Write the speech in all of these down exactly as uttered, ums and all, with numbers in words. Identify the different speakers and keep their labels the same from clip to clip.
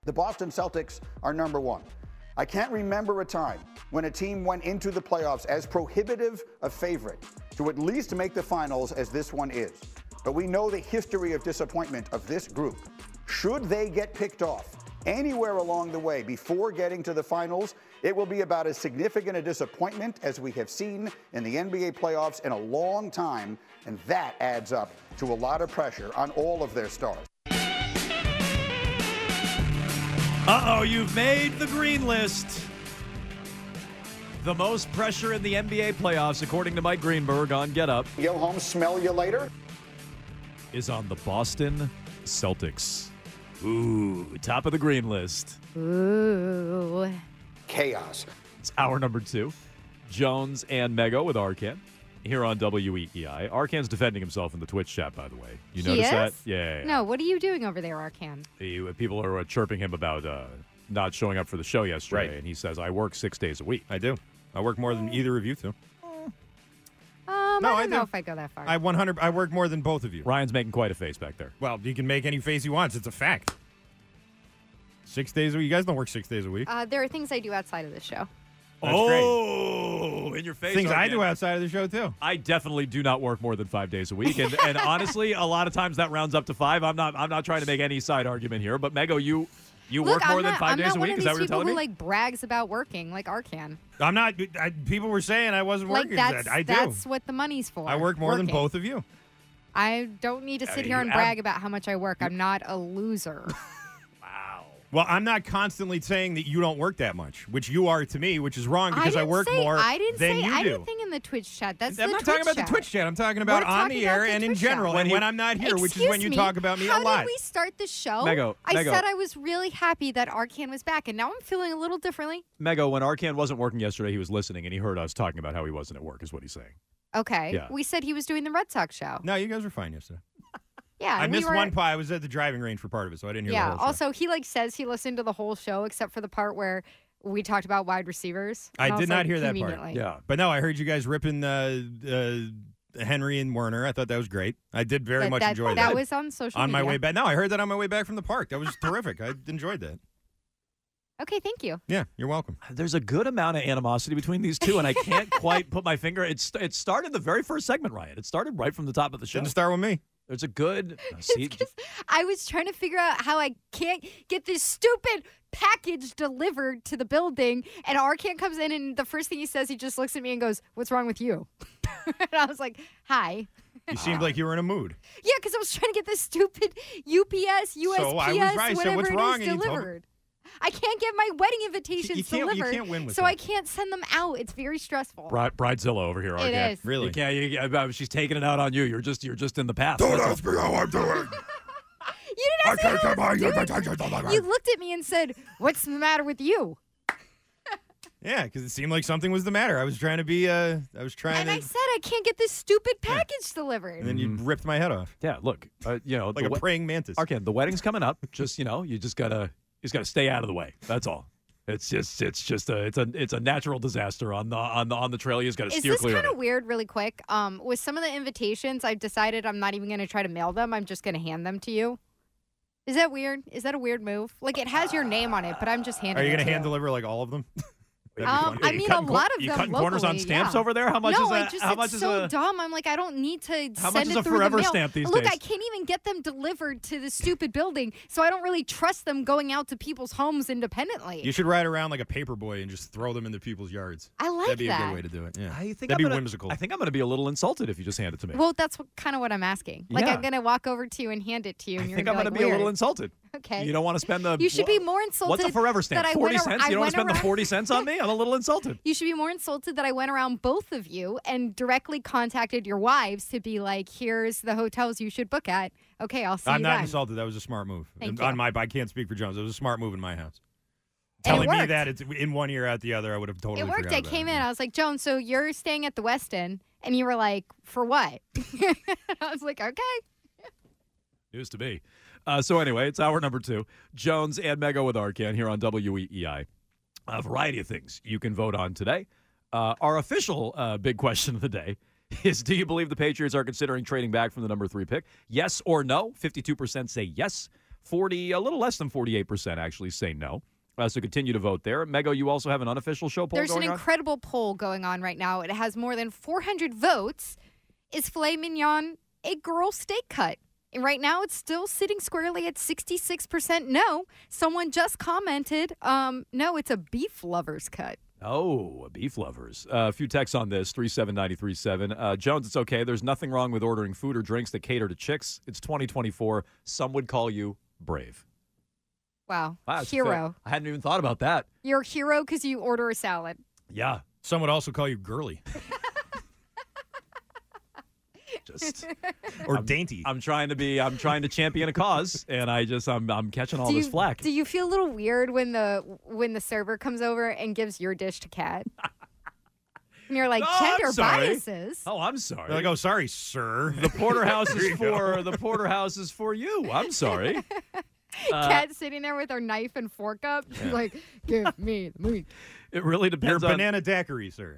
Speaker 1: The Boston Celtics are number one. I can't remember a time when a team went into the playoffs as prohibitive a favorite to at least make the finals as this one is. But we know the history of disappointment of this group. Should they get picked off anywhere along the way before getting to the finals, it will be about as significant a disappointment as we have seen in the N B A playoffs in a long time, and that adds up to a lot of pressure on all of their stars.
Speaker 2: Uh-oh, you've made the green list. The most pressure in the N B A playoffs, according to Mike Greenberg on Get Up,
Speaker 1: Go home, smell you later,
Speaker 2: is on the Boston Celtics. Ooh, top of the green list.
Speaker 3: Ooh.
Speaker 1: chaos.
Speaker 2: It's hour number two. Jones and Mego with Arcan here on W E E I. Arcan's defending himself in the Twitch chat, by the way. You
Speaker 3: He
Speaker 2: notice
Speaker 3: is?
Speaker 2: that? Yeah, yeah, yeah.
Speaker 3: No, what are you doing over there, Arcan?
Speaker 2: He- people are uh, chirping him about uh, not showing up for the show yesterday,
Speaker 4: Right.
Speaker 2: and he says, I work six days a week.
Speaker 4: I do. I work more than either of you two.
Speaker 3: Um,
Speaker 4: No,
Speaker 3: I
Speaker 4: I
Speaker 3: don't know
Speaker 4: do.
Speaker 3: if I go that far.
Speaker 4: I one hundred. I work more than both of you.
Speaker 2: Ryan's making quite a face back there.
Speaker 4: Well, he can make any face he wants. It's a fact. Six days a week. You guys don't work six days a week.
Speaker 3: Uh, there are things I do outside of the show.
Speaker 4: That's
Speaker 2: oh,
Speaker 4: great.
Speaker 2: in your face.
Speaker 4: Things I
Speaker 2: Arcan.
Speaker 4: do outside of the show too.
Speaker 2: I definitely do not work more than five days a week, and, and honestly, a lot of times that rounds up to five. I'm not. I'm not trying to make any side argument here, but Mego, you you
Speaker 3: Look,
Speaker 2: work more
Speaker 3: I'm
Speaker 2: than
Speaker 3: not,
Speaker 2: five
Speaker 3: I'm
Speaker 2: days
Speaker 3: not
Speaker 2: a
Speaker 3: one
Speaker 2: week.
Speaker 3: of
Speaker 2: Is
Speaker 3: these
Speaker 2: that what you're
Speaker 3: people
Speaker 2: telling
Speaker 3: who
Speaker 2: me?
Speaker 3: like brags about working like Arcan.
Speaker 4: I'm not. I, people were saying I wasn't
Speaker 3: Like
Speaker 4: working.
Speaker 3: that's
Speaker 4: I do.
Speaker 3: that's what the money's for.
Speaker 4: I work more
Speaker 3: working.
Speaker 4: than both of you.
Speaker 3: I don't need to sit
Speaker 2: Uh,
Speaker 3: here
Speaker 2: you
Speaker 3: and
Speaker 2: ab-
Speaker 3: brag about how much I work. I'm not a loser.
Speaker 4: Well, I'm not constantly saying that you don't work that much, which you are to me, which is wrong because I,
Speaker 3: didn't
Speaker 4: work
Speaker 3: say,
Speaker 4: more
Speaker 3: I didn't
Speaker 4: than
Speaker 3: say
Speaker 4: you do.
Speaker 3: anything in the Twitch chat. That's
Speaker 4: I'm
Speaker 3: the
Speaker 4: not
Speaker 3: Twitch
Speaker 4: talking about
Speaker 3: chat.
Speaker 4: the Twitch chat. I'm talking about
Speaker 3: We're
Speaker 4: on
Speaker 3: talking
Speaker 4: the
Speaker 3: about
Speaker 4: air
Speaker 3: the
Speaker 4: and in
Speaker 3: Twitch
Speaker 4: general,
Speaker 3: chat.
Speaker 4: and
Speaker 2: When
Speaker 4: when
Speaker 2: he-
Speaker 4: I'm not here, which is
Speaker 3: Excuse
Speaker 4: when you
Speaker 3: me,
Speaker 4: talk about me
Speaker 3: how
Speaker 4: a lot.
Speaker 3: did we start the show?
Speaker 2: Mego,
Speaker 3: I
Speaker 2: Mego.
Speaker 3: said I was really happy that Arcan was back, and now I'm feeling a little differently.
Speaker 2: Mego, when Arcan wasn't working yesterday, he was listening, and he heard us talking about how he wasn't at work, is what he's saying.
Speaker 3: Okay.
Speaker 2: Yeah.
Speaker 3: We said he was doing the Red Sox show.
Speaker 4: No, you guys were fine yesterday.
Speaker 3: Yeah.
Speaker 4: I
Speaker 3: and we
Speaker 4: missed
Speaker 3: were-
Speaker 4: one part. I was at the driving range for part of it, so I didn't hear
Speaker 3: Yeah.
Speaker 4: the whole show.
Speaker 3: Also, he like says he listened to the whole show except for the part where we talked about wide receivers.
Speaker 4: I
Speaker 3: And
Speaker 4: did
Speaker 3: was
Speaker 4: not
Speaker 3: like,
Speaker 4: hear that part.
Speaker 3: conveniently.
Speaker 2: Yeah.
Speaker 4: But no, I heard you guys ripping uh, uh, Henry and Werner. I thought that was great. I did very
Speaker 3: That,
Speaker 4: much
Speaker 3: that,
Speaker 4: enjoy
Speaker 3: that
Speaker 4: that.
Speaker 3: was on social
Speaker 4: on my
Speaker 3: media.
Speaker 4: way back. No, I heard that on my way back from the park. That was terrific. I enjoyed that.
Speaker 3: Okay, thank you.
Speaker 4: Yeah, you're welcome.
Speaker 2: There's a good amount of animosity between these two, and I can't quite put my finger. It's it started the very first segment, Ryan. It started right from the top of the show.
Speaker 4: Didn't start with me.
Speaker 2: There's a good. uh, see,
Speaker 3: It's 'cause I was trying to figure out how I can't get this stupid package delivered to the building, and Arcan comes in, and the first thing he says, he just looks at me and goes, "What's wrong with you?" And I was like, "Hi."
Speaker 4: You seemed like you were in a mood.
Speaker 3: Yeah, because I was trying to get this stupid U P S, U S P S,
Speaker 4: So I was right. I said,
Speaker 3: whatever
Speaker 4: "What's
Speaker 3: it
Speaker 4: wrong?"
Speaker 3: is
Speaker 4: And you told me-
Speaker 3: delivered. I can't get my wedding invitations
Speaker 4: You can't- you
Speaker 3: delivered,
Speaker 4: can't win with
Speaker 3: so
Speaker 4: that.
Speaker 3: I can't send them out. It's very stressful.
Speaker 2: Bride, Bridezilla over here.
Speaker 3: It
Speaker 2: Arcan.
Speaker 3: is.
Speaker 4: Really?
Speaker 2: You can't. You, uh, she's taking it out on you. You're just. You're just in the path.
Speaker 5: Don't
Speaker 2: That's all.
Speaker 5: ask me how I'm doing.
Speaker 3: You didn't
Speaker 5: I
Speaker 3: ask me
Speaker 5: can't
Speaker 3: how
Speaker 5: get my
Speaker 3: I'm doing.
Speaker 5: invitation.
Speaker 3: You looked at me and said, "What's the matter with you?"
Speaker 4: Yeah, because it seemed like something was the matter. I was trying to be. Uh, I was trying
Speaker 3: And
Speaker 4: to.
Speaker 3: I said I can't get this stupid package delivered.
Speaker 4: and then you ripped my head off
Speaker 2: Yeah. Look. Uh, you know.
Speaker 4: like
Speaker 2: the
Speaker 4: a
Speaker 2: we-
Speaker 4: praying mantis.
Speaker 2: Arcan, the wedding's coming up. Just you know, you just gotta. You just gotta stay out of the way. That's all. It's just. It's just a. It's a. It's a natural disaster on the on the on the trail. You just gotta
Speaker 3: Is
Speaker 2: steer
Speaker 3: this
Speaker 2: clear
Speaker 3: kind
Speaker 2: of
Speaker 3: of
Speaker 2: it.
Speaker 3: weird, really quick? Um, with some of the invitations, I've decided I'm not even going to try to mail them. I'm just going to hand them to you. Is that weird? Is that a weird move? Like, it has your name on it, but I'm just handing
Speaker 4: Are you
Speaker 3: it
Speaker 4: going
Speaker 3: to
Speaker 4: to hand deliver like all of them? That'd be
Speaker 3: Um,
Speaker 4: funny.
Speaker 3: I
Speaker 2: You
Speaker 3: mean,
Speaker 2: cutting
Speaker 3: a
Speaker 2: cor-
Speaker 3: lot of
Speaker 2: you
Speaker 3: them
Speaker 2: cutting corners on
Speaker 3: locally,
Speaker 2: stamps
Speaker 3: yeah.
Speaker 2: over there? How much
Speaker 3: no,
Speaker 2: is
Speaker 3: I
Speaker 2: that?
Speaker 3: just,
Speaker 2: How
Speaker 3: it's
Speaker 2: much is
Speaker 3: so
Speaker 2: a?
Speaker 3: dumb. I'm like, I don't need to
Speaker 2: How
Speaker 3: send
Speaker 2: much is
Speaker 3: it
Speaker 2: a
Speaker 3: through
Speaker 2: forever
Speaker 3: the mail.
Speaker 2: stamp these
Speaker 3: Look,
Speaker 2: days?
Speaker 3: I can't even get them delivered to the stupid building, so I don't really trust them going out to people's homes independently.
Speaker 4: You should ride around like a paper boy and just throw them into people's yards.
Speaker 3: I like
Speaker 4: That'd be
Speaker 3: that.
Speaker 4: a good way to do it. Yeah,
Speaker 2: I think
Speaker 4: that'd
Speaker 2: I'm
Speaker 4: be
Speaker 2: gonna,
Speaker 4: whimsical.
Speaker 2: I think I'm going to be a little insulted if you just hand it to me.
Speaker 3: Well, that's kind of what I'm asking. Like,
Speaker 2: Yeah.
Speaker 3: I'm going to walk over to you and hand it to you,
Speaker 2: I
Speaker 3: and you're
Speaker 2: think
Speaker 3: going
Speaker 2: I'm
Speaker 3: to
Speaker 2: going
Speaker 3: be
Speaker 2: to
Speaker 3: like,
Speaker 2: be a little
Speaker 3: "Weird."
Speaker 2: insulted.
Speaker 3: Okay.
Speaker 2: You don't want to spend the.
Speaker 3: You should
Speaker 2: wha-
Speaker 3: be more insulted.
Speaker 2: What's a forever stamp?
Speaker 3: that I
Speaker 2: Forty
Speaker 3: went ar-
Speaker 2: cents.
Speaker 3: I
Speaker 2: You don't want
Speaker 3: went
Speaker 2: to spend the
Speaker 3: around-
Speaker 2: forty cents on me? I'm a little insulted.
Speaker 3: You should be more insulted that I went around both of you and directly contacted your wives to be like, "Here's the hotels you should book at." Okay, I'll see
Speaker 4: I'm
Speaker 3: you
Speaker 4: not
Speaker 3: then.
Speaker 4: insulted. That was a smart move.
Speaker 3: Thank
Speaker 4: And
Speaker 3: you.
Speaker 4: On my, I can't speak for Jones. It was a smart move in my house.
Speaker 3: And it
Speaker 4: Telling me
Speaker 3: worked.
Speaker 4: that it's in one ear out the other, I would have totally.
Speaker 3: It worked.
Speaker 4: forgot
Speaker 3: I
Speaker 4: about
Speaker 3: came
Speaker 4: it.
Speaker 3: in. I was like, "Joan, so you're staying at the Westin?" And you were like, "For what?" I was like, "Okay."
Speaker 2: News to me. Uh, so anyway, it's hour number two. Jones and Mego with Arcan here on W E E I. A variety of things you can vote on today. Uh, our official uh, big question of the day is, do you believe the Patriots are considering trading back from the number three pick? Yes or no? fifty-two percent say yes, forty, a little less than forty-eight percent actually say no. Uh, so continue to vote there. Mego, you also have an unofficial show poll
Speaker 3: There's
Speaker 2: going
Speaker 3: an
Speaker 2: on?
Speaker 3: incredible poll going on right now. It has more than four hundred votes. Is filet mignon a girl steak cut? And right now it's still sitting squarely at sixty-six percent no. Someone just commented, um, no, it's a beef lover's cut.
Speaker 2: Oh, beef lovers. Uh, a few texts on this, three seven nine three seven. Uh, Jones, it's okay. There's nothing wrong with ordering food or drinks that cater to chicks. It's twenty twenty-four. Some would call you brave.
Speaker 3: Wow.
Speaker 2: Wow, that's
Speaker 3: Hero.
Speaker 2: fair. I hadn't even thought about that.
Speaker 3: You're a hero because you order a salad.
Speaker 2: Yeah.
Speaker 4: Some would also call you girly
Speaker 2: Just
Speaker 4: or
Speaker 2: I'm,
Speaker 4: dainty.
Speaker 2: I'm trying to be, I'm trying to champion a cause, and I just, I'm, I'm catching all
Speaker 3: do
Speaker 2: this
Speaker 3: you,
Speaker 2: flack.
Speaker 3: Do you feel a little weird when the when the server comes over and gives your dish to Kat? And you're like,
Speaker 2: Oh, I'm
Speaker 3: gender
Speaker 2: sorry.
Speaker 3: biases.
Speaker 2: Oh, I'm sorry.
Speaker 4: They're like, oh, sorry, sir.
Speaker 2: The porterhouse
Speaker 4: There
Speaker 2: is
Speaker 4: you go.
Speaker 2: for the porterhouse is for you. I'm sorry. Uh,
Speaker 3: Kat sitting there with her knife and fork up. She's like, give me the meat.
Speaker 2: It really
Speaker 4: You're
Speaker 2: depends on
Speaker 4: banana daiquiri, sir.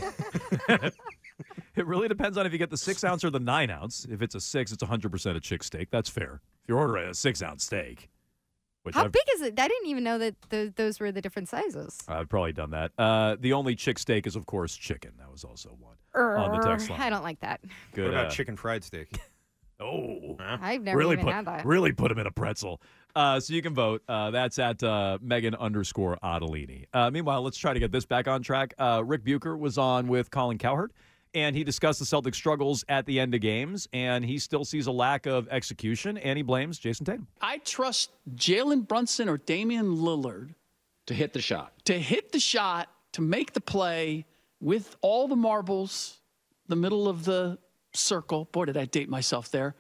Speaker 2: It really depends on if you get the six ounce or the nine ounce. If it's a six, it's one hundred percent a chick steak. That's fair. If you're ordering a six ounce steak, which
Speaker 3: How
Speaker 2: I've,
Speaker 3: big is it? I didn't even know that the, those were the different sizes.
Speaker 2: I've probably done that. Uh, the only chick steak is, of course, chicken. That was also one on the text line.
Speaker 3: I don't like that.
Speaker 2: Good.
Speaker 4: What about
Speaker 2: uh,
Speaker 4: chicken fried steak?
Speaker 2: Oh,
Speaker 3: I've never
Speaker 2: really
Speaker 3: even
Speaker 2: put
Speaker 3: had that.
Speaker 2: really put him in a pretzel. Uh, so you can vote. Uh, that's at uh, Megan underscore Ottolini. Uh, meanwhile, let's try to get this back on track. Uh, Rick Bucher was on with Colin Cowherd, and he discussed the Celtics' struggles at the end of games, and he still sees a lack of execution, and he blames Jason Tatum.
Speaker 5: I trust Jalen Brunson or Damian Lillard
Speaker 6: To hit the shot.
Speaker 5: to hit the shot, to make the play with all the marbles, the middle of the circle. Boy, did I date myself there.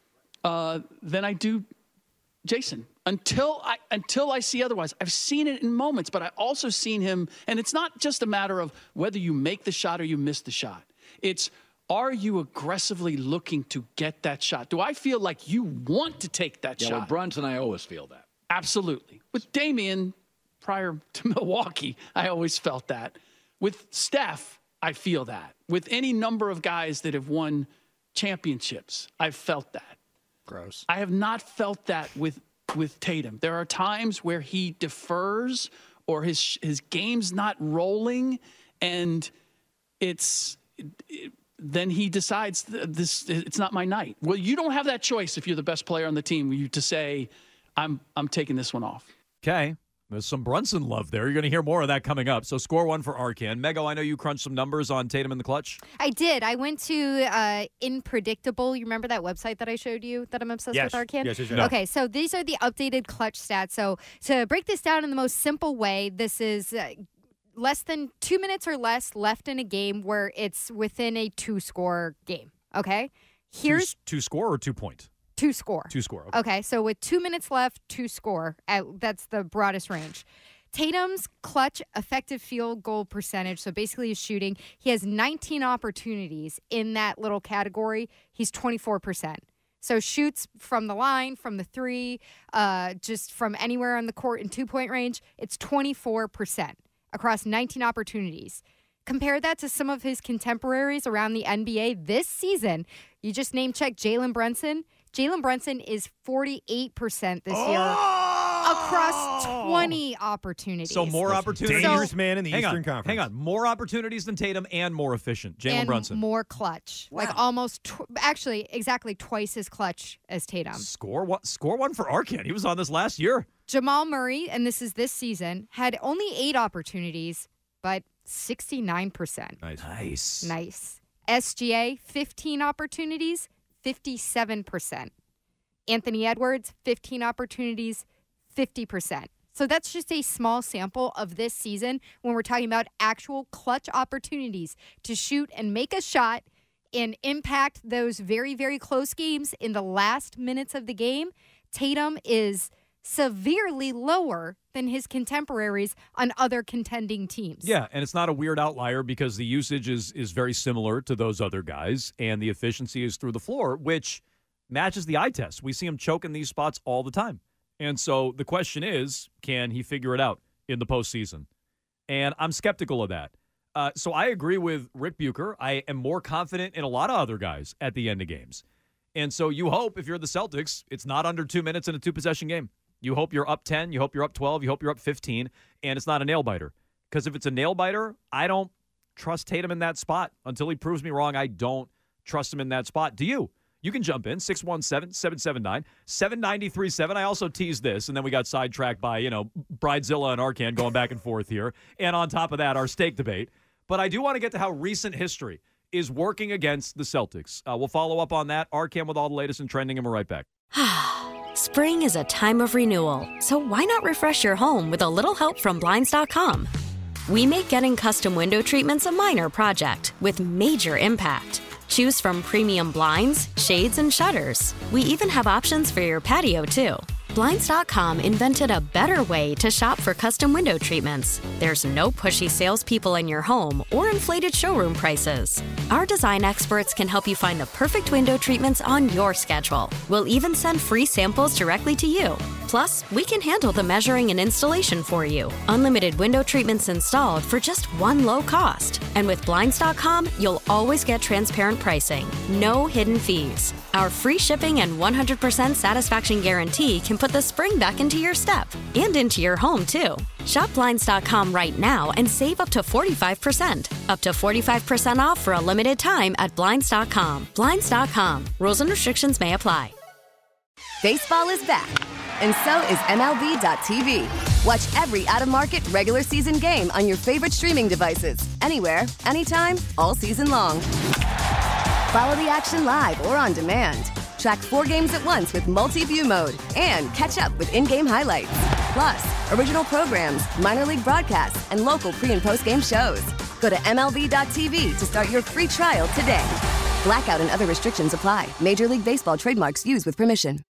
Speaker 5: Uh, then I do Jason. Until I until I see otherwise. I've seen it in moments, but I also seen him, and it's not just a matter of whether you make the shot or you miss the shot. It's, are you aggressively looking to get that shot? Do I feel like you want to take that
Speaker 6: Yeah,
Speaker 5: shot?
Speaker 6: with Brunson, I always feel that.
Speaker 5: Absolutely. With Damian, prior to Milwaukee, I always felt that. With Steph, I feel that. With any number of guys that have won championships, I've felt that.
Speaker 6: Gross.
Speaker 5: I have not felt that with with Tatum. There are times where he defers or his his game's not rolling, and it's it, then he decides this it's not my night. Well, you don't have that choice if you're the best player on the team. You to say, I'm I'm taking this one off.
Speaker 2: Okay. There's some Brunson love there. You're going to hear more of that coming up. So score one for Arcan. Mego, I know you crunched some numbers on Tatum in the clutch.
Speaker 3: I did. I went to uh, Inpredictable. You remember that website that I showed you that I'm obsessed
Speaker 4: Yes.
Speaker 3: with, Arcan?
Speaker 4: Yes, yes, yes.
Speaker 3: Okay, so these are the updated clutch stats. So to break this down in the most simple way, this is uh, less than two minutes or less left in a game where it's within a two-score game. Okay? Here's
Speaker 2: two, two score or two point?
Speaker 3: two score.
Speaker 2: Two score. Okay.
Speaker 3: Okay, so with two minutes left, two score. Uh, that's the broadest range. Tatum's clutch effective field goal percentage, so basically his shooting, he has nineteen opportunities in that little category. He's twenty-four percent. So shoots from the line, from the three, uh, just from anywhere on the court in two-point range, it's twenty-four percent across nineteen opportunities. Compare that to some of his contemporaries around the N B A this season. You just name-check Jalen Brunson. Jalen Brunson is forty-eight percent this year across twenty opportunities.
Speaker 2: So more opportunities.
Speaker 4: Dangerous
Speaker 3: So-
Speaker 4: man in the
Speaker 2: hang
Speaker 4: Eastern
Speaker 2: on,
Speaker 4: Conference.
Speaker 2: hang on. More opportunities than Tatum and more efficient. Jalen
Speaker 3: and
Speaker 2: Brunson.
Speaker 3: more clutch. Like almost, tw- actually, exactly twice as clutch as Tatum.
Speaker 2: Score one. Score one for Arcan. He was on this last year.
Speaker 3: Jamal Murray, and this is this season, had only eight opportunities, but sixty-nine percent.
Speaker 4: Nice.
Speaker 2: Nice.
Speaker 3: Nice. S G A, fifteen opportunities, fifty-seven percent. Anthony Edwards, fifteen opportunities, fifty percent. So that's just a small sample of this season when we're talking about actual clutch opportunities to shoot and make a shot and impact those very, very close games in the last minutes of the game. Tatum is severely lower than his contemporaries on other contending teams.
Speaker 2: Yeah, and it's not a weird outlier because the usage is is very similar to those other guys, and the efficiency is through the floor, which matches the eye test. We see him choke in these spots all the time. And so the question is, can he figure it out in the postseason? And I'm skeptical of that. Uh, so I agree with Rick Bucher. I am more confident in a lot of other guys at the end of games. And so you hope, if you're the Celtics, it's not under two minutes in a two-possession game. You hope you're up ten, you hope you're up twelve, you hope you're up fifteen, and it's not a nail-biter. Because if it's a nail-biter, I don't trust Tatum in that spot. Until he proves me wrong, I don't trust him in that spot. Do you? You can jump in, six one seven, seven seven nine, seven nine three seven. I also teased this, and then we got sidetracked by, you know, Bridezilla and Arcand going back and forth here. And on top of that, our steak debate. But I do want to get to how recent history is working against the Celtics. Uh, we'll follow up on that. Arcand with all the latest and trending, and we're right back.
Speaker 7: Spring is a time of renewal, so why not refresh your home with a little help from Blinds dot com? We make getting custom window treatments a minor project with major impact. Choose from premium blinds, shades, and shutters. We even have options for your patio, too. Blinds dot com invented a better way to shop for custom window treatments. There's no pushy salespeople in your home or inflated showroom prices. Our design experts can help you find the perfect window treatments on your schedule. We'll even send free samples directly to you. Plus, we can handle the measuring and installation for you. Unlimited window treatments installed for just one low cost. And with Blinds dot com, you'll always get transparent pricing. No hidden fees. Our free shipping and one hundred percent satisfaction guarantee can put the spring back into your step and into your home, too. Shop Blinds dot com right now and save up to forty-five percent. Up to forty-five percent off for a limited time at Blinds dot com. Blinds dot com. Rules and restrictions may apply.
Speaker 8: Baseball is back, and so is M L B dot T V. Watch every out-of-market regular season game on your favorite streaming devices, anywhere, anytime, all season long. Follow the action live or on demand. Track four games at once with multi-view mode and catch up with in-game highlights. Plus, original programs, minor league broadcasts, and local pre- and post-game shows. Go to M L B dot T V to start your free trial today. Blackout and other restrictions apply. Major League Baseball trademarks used with permission.